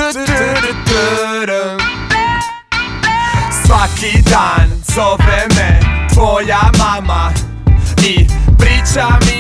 Svaki dan zove me tvoja mama i priča mi